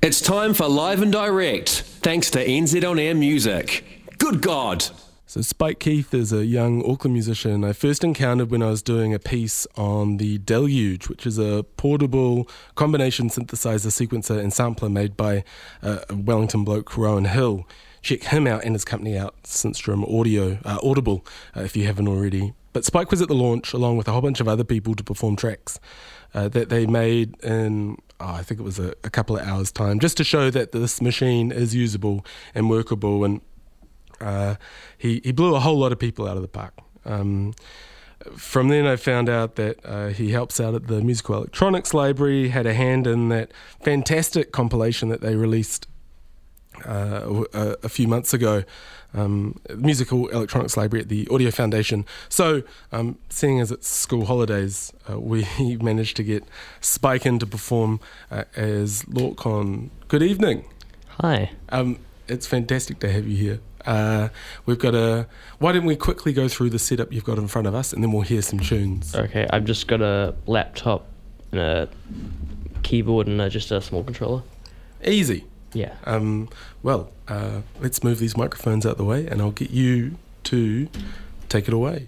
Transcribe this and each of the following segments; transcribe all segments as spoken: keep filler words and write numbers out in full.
It's time for Live and Direct, thanks to N Z On Air Music. Good God! So Spike Keith is a young Auckland musician I first encountered when I was doing a piece on the Deluge, which is a portable combination synthesizer, sequencer and sampler made by uh, a Wellington bloke, Rowan Hill. Check him out and his company out, Synstrom Audio, uh, Audible, uh, if you haven't already. But Spike was at the launch along with a whole bunch of other people to perform tracks uh, that they made in, oh, I think it was a, a couple of hours' time, just to show that this machine is usable and workable. And uh, he, he blew a whole lot of people out of the park. Um, from then I found out that uh, he helps out at the Musical Electronics Library, had a hand in that fantastic compilation that they released Uh, a, a few months ago, um, Musical Electronics Library at the Audio Foundation. So, um, seeing as it's school holidays, uh, we managed to get Spike in to perform uh, as Lorcon. Good evening. Hi. Um, it's fantastic to have you here. Uh, we've got a. Why don't we quickly go through the setup you've got in front of us, and then we'll hear some tunes. Okay, I've just got a laptop and a keyboard and a, just a small controller. Easy. Yeah. Um, well, uh, let's move these microphones out the way and I'll get you to take it away.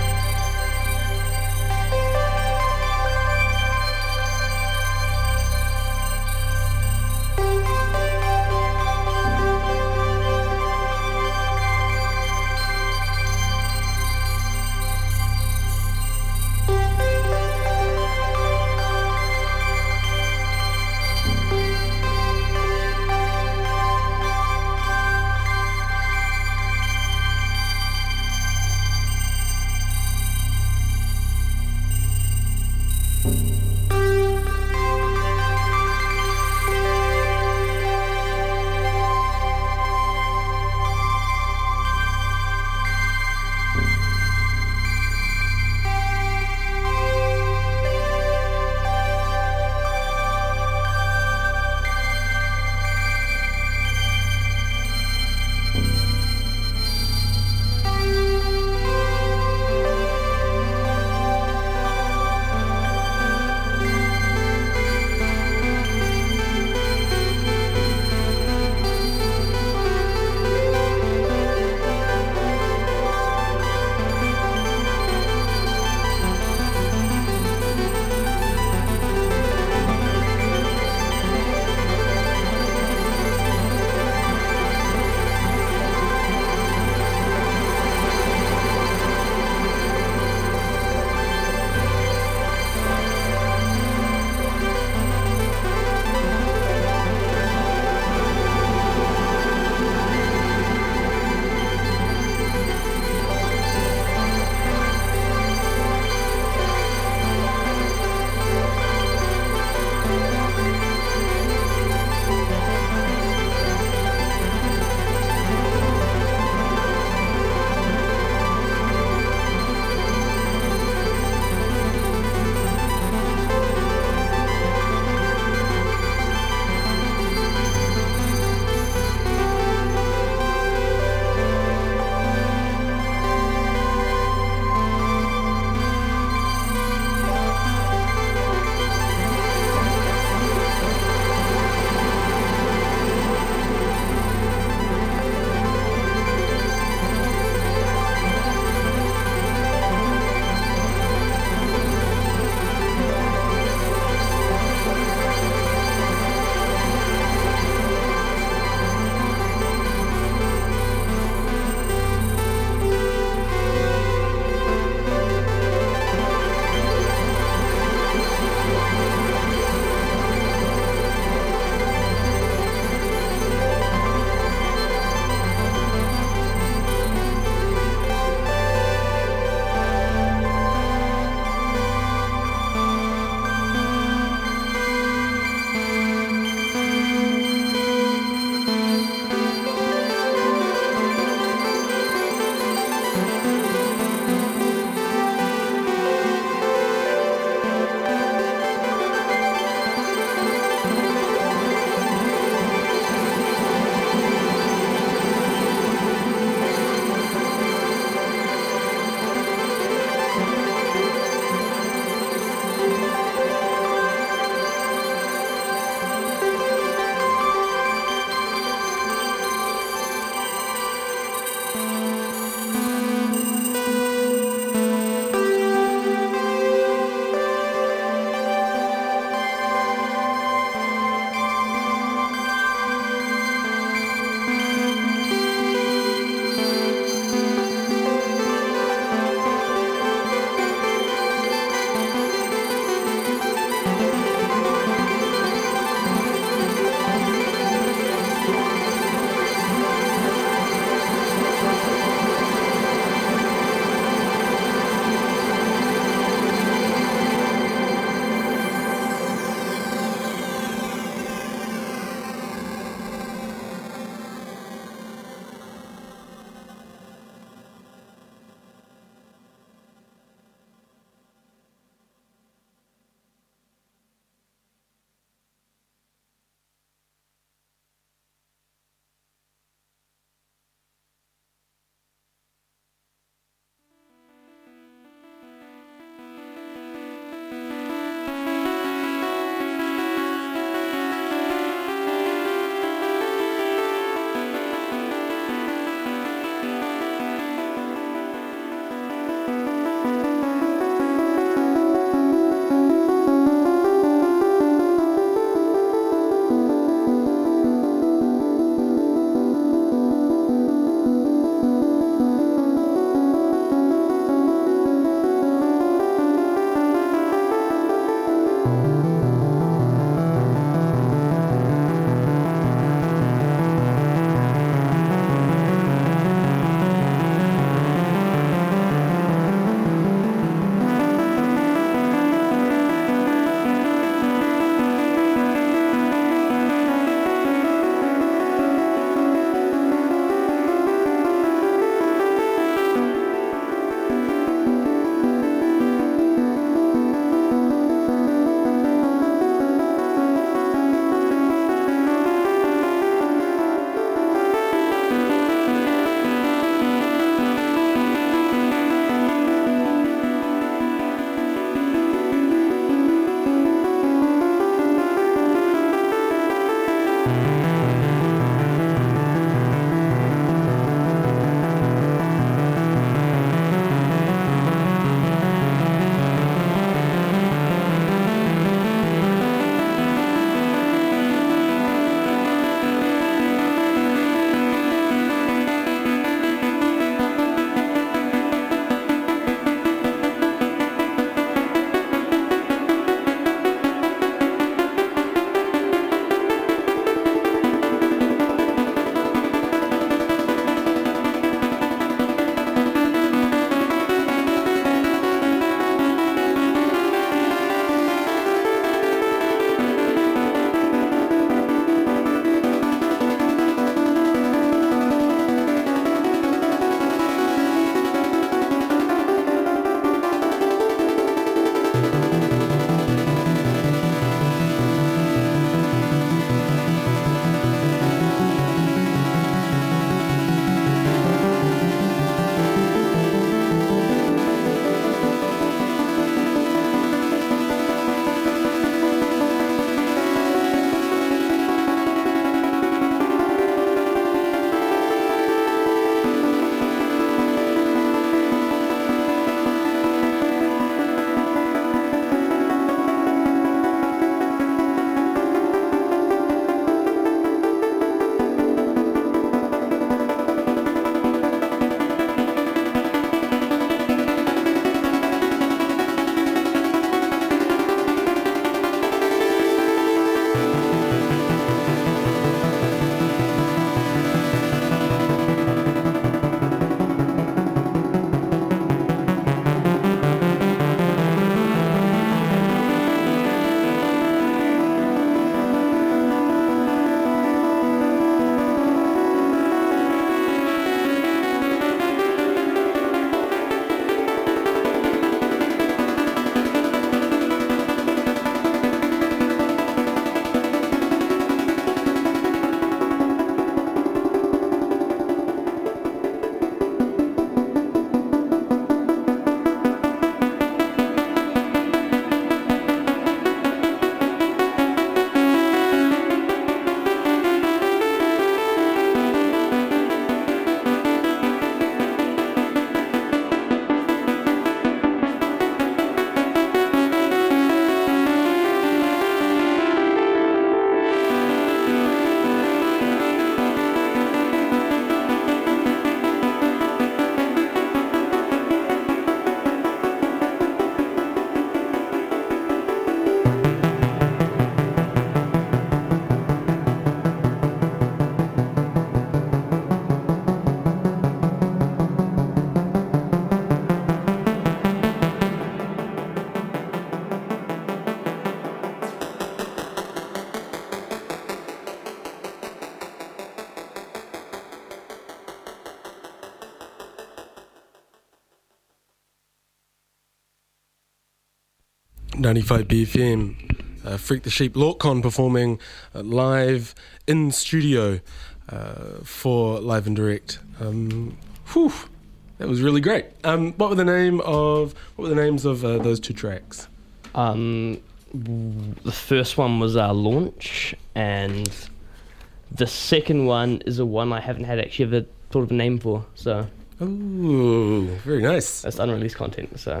ninety-five B F M. Uh, Freak the Sheep, LortCon performing uh, live in studio uh, for Live and Direct. Um, whew, that was really great. Um, what were the name of what were the names of uh, those two tracks? Um, the first one was uh, Launch, and the second one is a one I haven't had actually ever thought of a name for. So. Oh, very nice. That's unreleased content, so.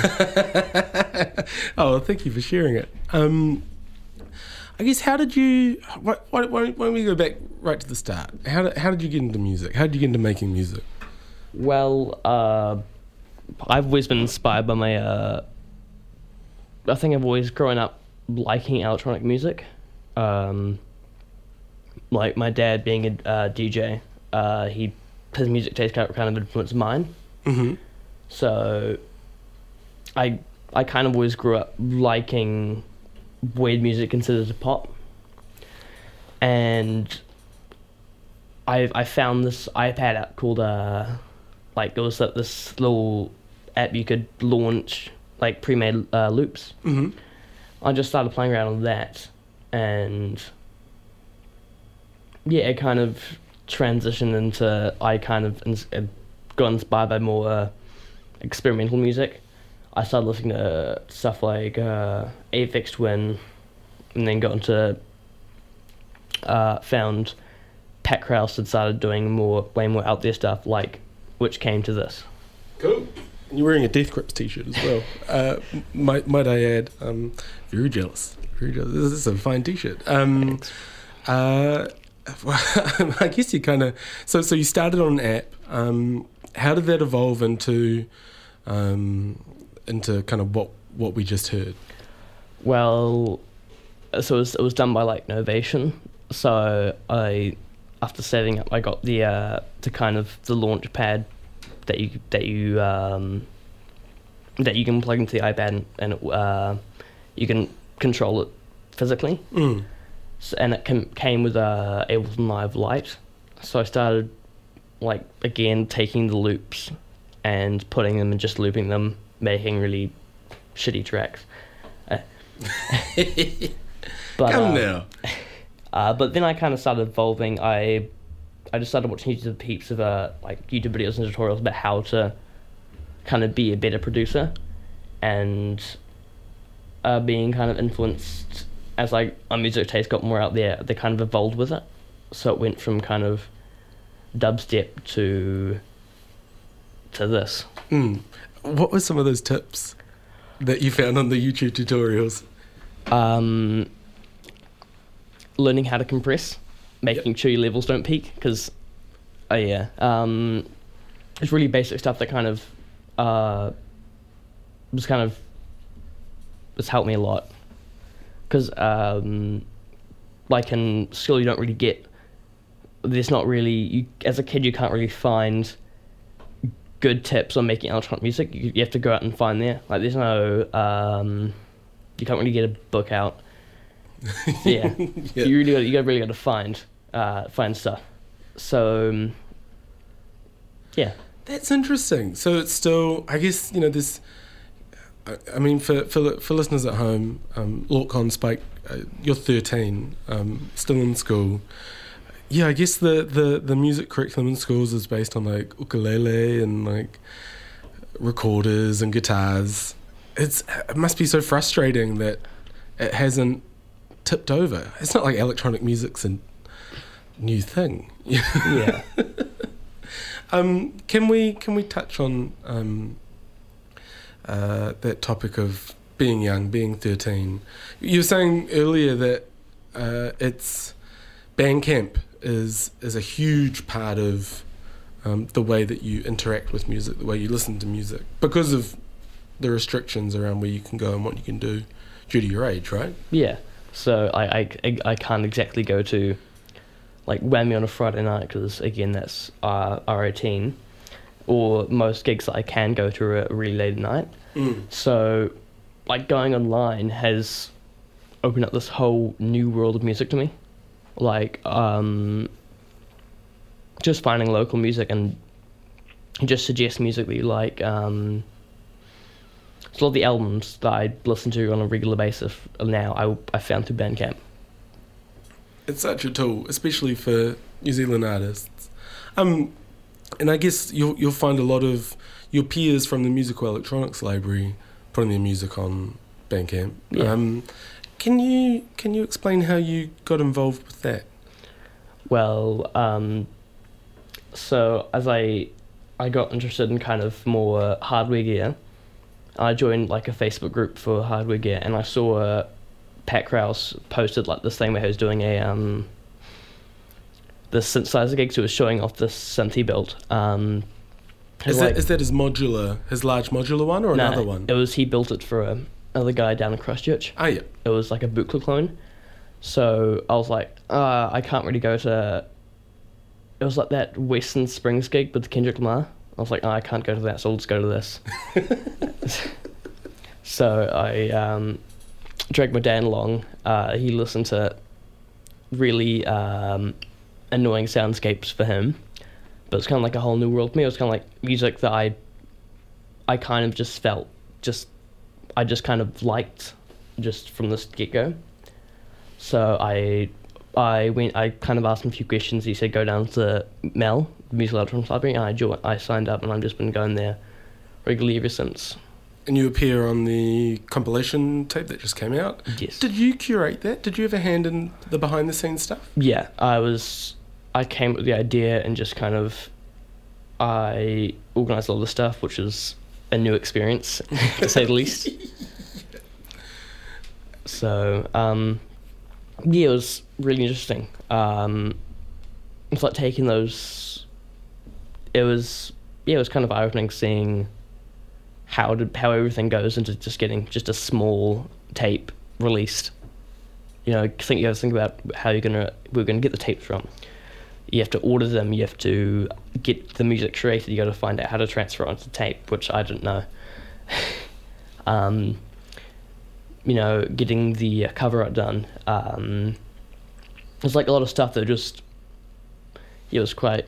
Oh, thank you for sharing it. Um, I guess, how did you, why, why, why don't we go back right to the start? How did, how did you get into music? How did you get into making music? Well, uh, I've always been inspired by my, uh, I think I've always grown up liking electronic music. Um, like my dad being a uh, D J, uh, he his music taste kind of influenced mine. Mm-hmm. So I I kind of always grew up liking weird music considered a pop. And I I found this iPad app called uh like there was this little app you could launch like pre-made uh, loops. Mm-hmm. I just started playing around with that, and yeah, it kind of transitioned into I kind of ins- got inspired by more uh, experimental music. I started listening to stuff like uh, Aphex Twin, and then got into uh, found Pat Krause had started doing more way more out there stuff, like which came to this. Cool. And you're wearing a Death Grips t-shirt as well. uh, might might I add? Um, very jealous. Very jealous. This is a fine t-shirt. Um, uh, Well, I guess you kind of so so you started on an app. Um, how did that evolve into um, into kind of what what we just heard? Well, so it was, it was done by like Novation. So I, after setting up, I got the uh, the kind of the launch pad that you that you um, that you can plug into the iPad and, and it, uh, you can control it physically. Mm. So, and it came, came with a Ableton Live Lite. So I started, like, again, taking the loops and putting them and just looping them, making really shitty tracks. Uh, but, Come uh, now. Uh, but then I kind of started evolving. I I just started watching YouTube heaps of uh, like YouTube videos and tutorials about how to kind of be a better producer, and uh, being kind of influenced as like my music taste got more out there, they kind of evolved with it. So it went from kind of dubstep to to this. Mm. What were some of those tips that you found on the YouTube tutorials? Um, learning how to compress, making Yep. sure your levels don't peak, because, oh yeah, um, it's really basic stuff that kind of uh, was kind of has helped me a lot. Because, um, like in school, you don't really get. There's not really. You, as a kid, you can't really find good tips on making electronic music. You, you have to go out and find there. Like, there's no. Um, you can't really get a book out. Yeah, Yeah. you really got. You got really got to find uh, find stuff. So, um, yeah. That's interesting. So it's still, I guess, you know, this. I, I mean, for, for for listeners at home, um, LortCon Spike, uh, you're thirteen, um, still in school. Yeah, I guess the, the, the music curriculum in schools is based on like ukulele and like recorders and guitars. It's it must be so frustrating that it hasn't tipped over. It's not like electronic music's a new thing. Yeah. um, can we can we touch on um, uh, that topic of being young, being thirteen? You were saying earlier that uh, it's Bandcamp is is a huge part of um, the way that you interact with music, the way you listen to music, because of the restrictions around where you can go and what you can do due to your age, right? Yeah. So I, I, I can't exactly go to like Whammy on a Friday night because, again, that's uh, R eighteen, or most gigs that I can go to are really late at night. Mm. So like going online has opened up this whole new world of music to me. Like um, just finding local music and just suggest music that you like. Um, So a lot of the albums that I listen to on a regular basis now, I, I found through Bandcamp. It's such a tool, especially for New Zealand artists. Um, and I guess you'll you'll find a lot of your peers from the musical electronics library putting their music on Bandcamp. Yeah. Um, can you can you explain how you got involved with that? Well, um, so as I I got interested in kind of more hardware gear, I joined like a Facebook group for hardware gear, and I saw uh, Pat Krause posted like this thing where he was doing a um this synthesizer gig, so he was showing off this synth he built. Um, Is like, that is that his modular, his large modular one, or no, another one? It was he built it for a, another guy down in Christchurch. Ah, yeah. It was like a Buchla clone. So I was like, uh, I can't really go to. It was like that Western Springs gig with Kendrick Lamar. I was like, oh, I can't go to that, so I'll just go to this. So I um, dragged my dad along. Uh, he listened to really um, annoying soundscapes for him, but it's kind of like a whole new world to me. It was kind of like music that I, I kind of just felt, just, I just kind of liked, just from the get-go. So I, I went. I kind of asked him a few questions. He said go down to Mel, the Musical Electronics Library, and I joined. I signed up, and I've just been going there regularly ever since. And you appear on the compilation tape that just came out. Yes. Did you curate that? Did you have a hand in the behind-the-scenes stuff? Yeah, I was. I came up with the idea and just kind of, I organised all the stuff, which was a new experience, to say the least. So, um, yeah, it was really interesting. Um, it's like taking those. It was yeah, it was kind of eye-opening seeing how did how everything goes into just getting just a small tape released. You know, think you have to think about how you're gonna we're gonna get the tapes from. You have to order them. You have to get the music created. You got to find out how to transfer it onto tape, which I didn't know. um, you know, getting the cover art done. Um, there's like a lot of stuff that just it was quite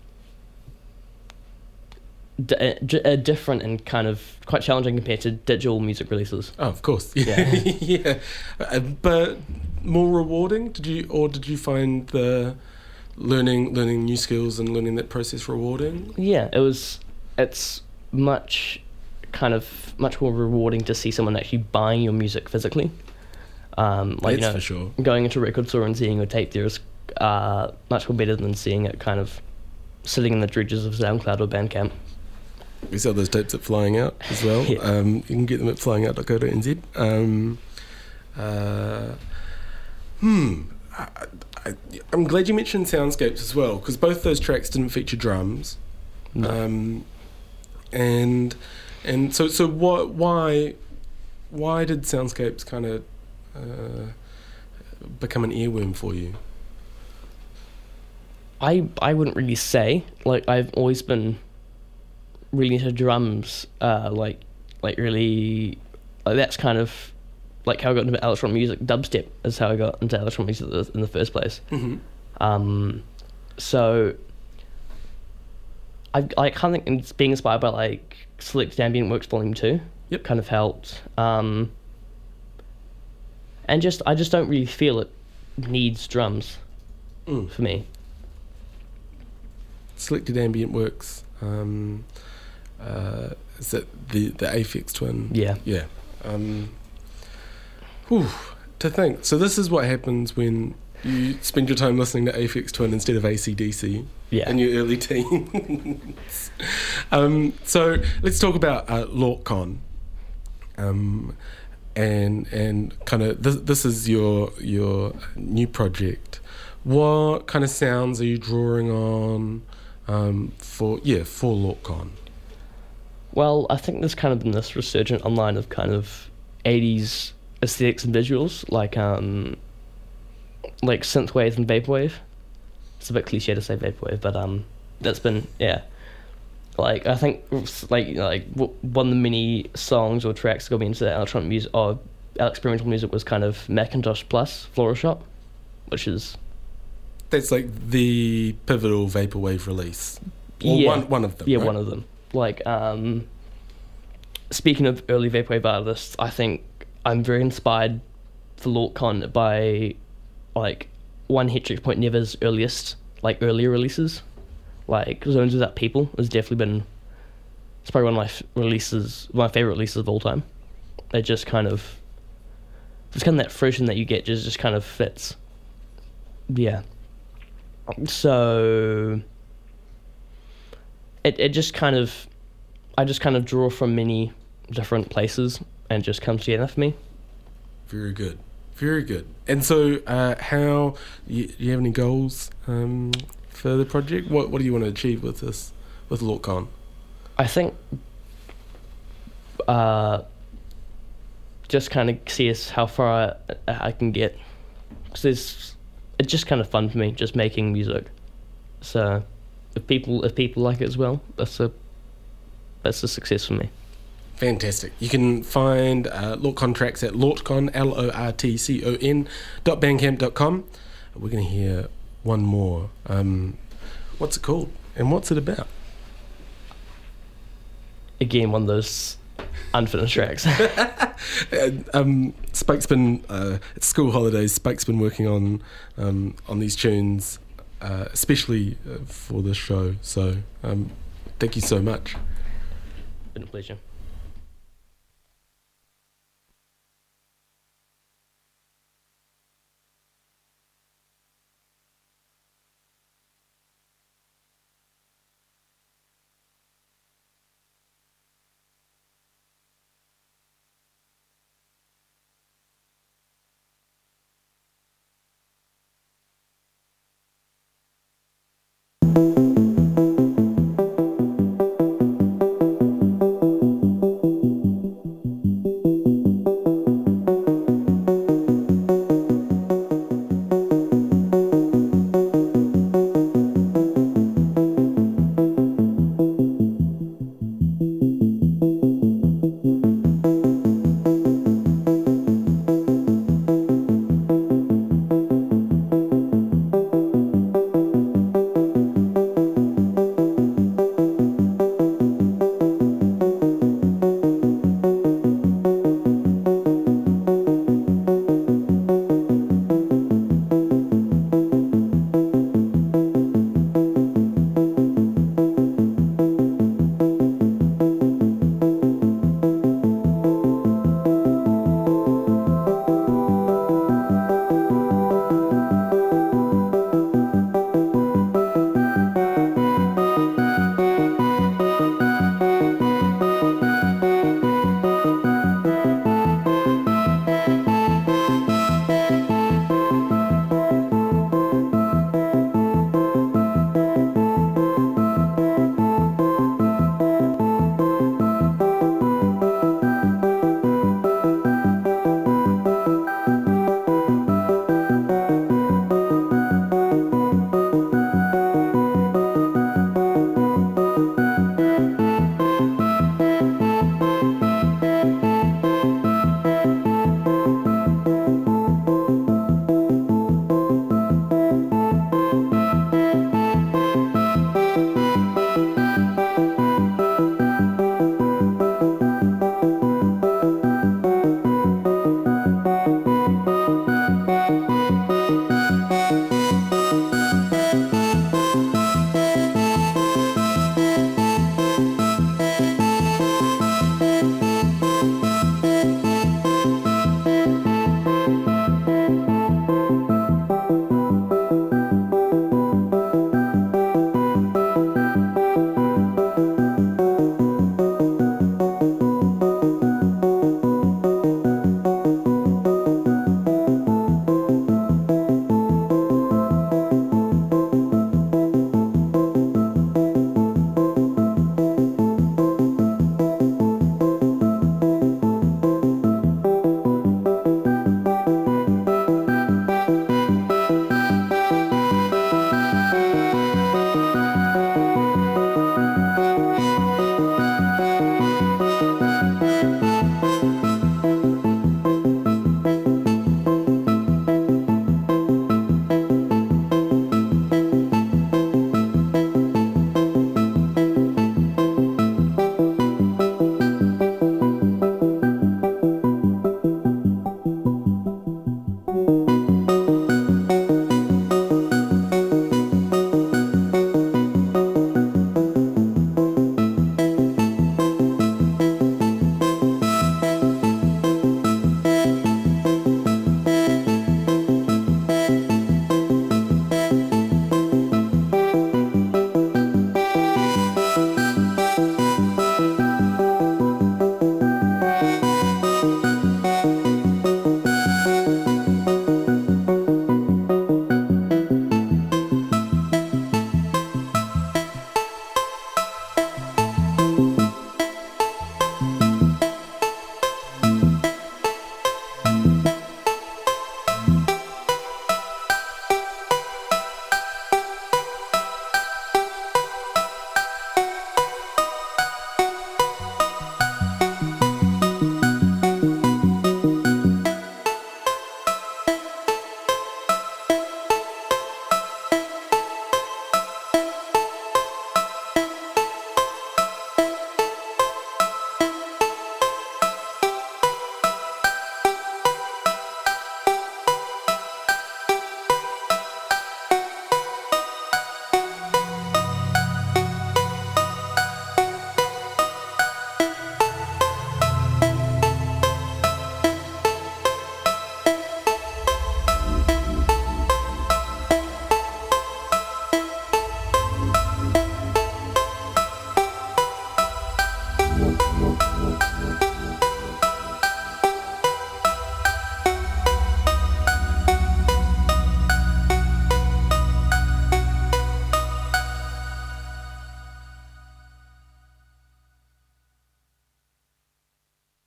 d- uh, different and kind of quite challenging compared to digital music releases. Oh, of course. Yeah, Yeah. yeah. Uh, but more rewarding? Did you, or did you find the learning learning new skills and learning that process rewarding? Yeah, it was. It's much kind of much more rewarding to see someone actually buying your music physically. Um, like That's you know, for sure. going into a record store and seeing your tape there is uh, much more better than seeing it kind of sitting in the dredges of SoundCloud or Bandcamp. We sell those tapes at Flying Out as well. Yeah. Um, you can get them at flying out dot co dot n z. Um, uh, hmm. I, I, I'm glad you mentioned Soundscapes as well, because both those tracks didn't feature drums. No. Um, and and so so what? Why why did Soundscapes kind of uh, become an earworm for you? I I wouldn't really say. Like I've always been really into drums. Uh, like like really, like that's kind of like how I got into electronic music. Dubstep is how I got into electronic music in the first place. Mm-hmm. Um, so I I kind of think it's being inspired by like Selected Ambient Works Volume Two. Yep. Kind of helped. Um, and just I just don't really feel it needs drums Mm. for me. Selected Ambient Works. Um, uh, is that the the Aphex Twin? Yeah. Yeah. Um, whew, to think. So this is what happens when you spend your time listening to Aphex Twin instead of A C D C Yeah. in your early teens. um, so let's talk about uh, LortCon. Um, and and kind of this this is your your new project. What kind of sounds are you drawing on um, for yeah for LortCon? Well, I think there's kind of been this resurgent online of kind of eighties aesthetics and visuals, like um, like synthwave and vaporwave. It's a bit cliche to say vaporwave, but um, that's been yeah. Like I think like like w- one of the many songs or tracks that got me into electronic music or experimental music was kind of Macintosh Plus Floral Shop, which is That's like the pivotal vaporwave release. Or yeah one one of them. yeah right? one of them. Like um, speaking of early vaporwave artists, I think I'm very inspired for LortCon by like One Hetrick Point Never's earliest, like earlier releases. Like Zones Without People has definitely been, it's probably one of my f- releases, my favorite releases of all time. It just kind of, it's kind of that fruition that you get just, just kind of fits. Yeah. So it it just kind of, I just kind of draw from many different places and it just comes together for me. Very good. Very good. And so, uh, how you, do you have any goals um, for the project? What What do you want to achieve with this, with LortCon? I think uh, just kind of see us how far I, I can get. Because it's, it's just kind of fun for me, just making music. So if people if people like it as well, that's a that's a success for me. Fantastic. You can find uh, LortCon tracks at LortCon, L O R T C O N, dot bandcamp dot com. We're going to hear one more. Um, what's it called? And what's it about? Again, one of those unfinished tracks. um, Spike's been, uh, it's school holidays, Spike's been working on um, on these tunes, uh, especially uh, for this show. So um, thank you so much. Been a pleasure.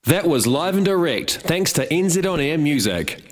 That was Live and Direct, thanks to N Z On Air Music.